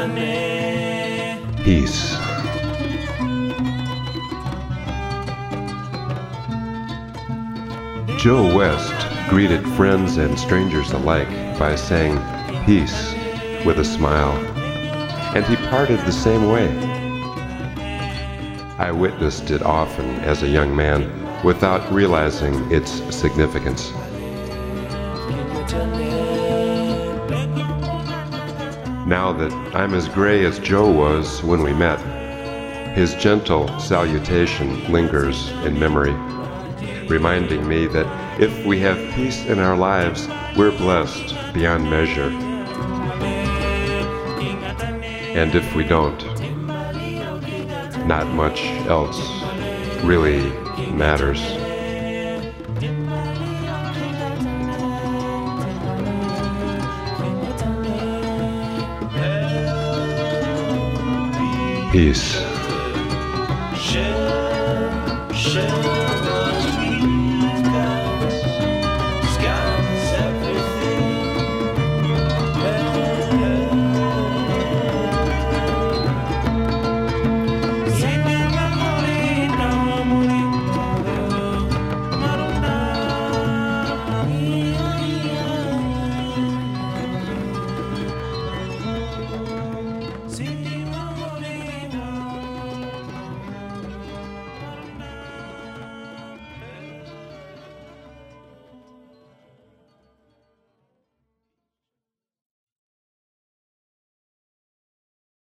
Peace. Joe West greeted friends and strangers alike by saying peace with a smile, and he parted the same way. I witnessed it often as a young man without realizing its significance. Now that I'm as gray as Joe was when we met, his gentle salutation lingers in memory, reminding me that if we have peace in our lives, we're blessed beyond measure. And if we don't, not much else really matters. Peace.